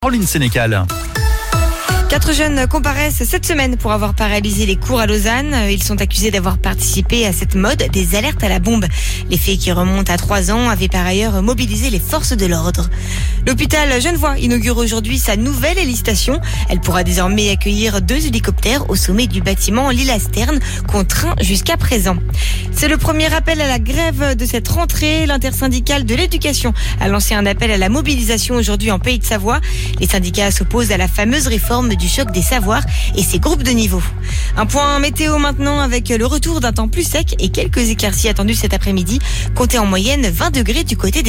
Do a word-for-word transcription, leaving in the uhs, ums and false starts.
Pauline Sénécal. Quatre jeunes comparaissent cette semaine pour avoir paralysé les cours à Lausanne. Ils sont accusés d'avoir participé à cette mode des alertes à la bombe. Les faits qui remontent à trois ans avaient par ailleurs mobilisé les forces de l'ordre. L'hôpital Genevois inaugure aujourd'hui sa nouvelle hélistation. Elle pourra désormais accueillir deux hélicoptères au sommet du bâtiment Lille-Asterne, contraint jusqu'à présent. C'est le premier appel à la grève de cette rentrée. L'intersyndicale de l'éducation a lancé un appel à la mobilisation aujourd'hui en Pays de Savoie. Les syndicats s'opposent à la fameuse réforme du choc des savoirs et ses groupes de niveau. Un point météo maintenant avec le retour d'un temps plus sec et quelques éclaircies attendues cet après-midi. Comptez en moyenne vingt degrés du côté des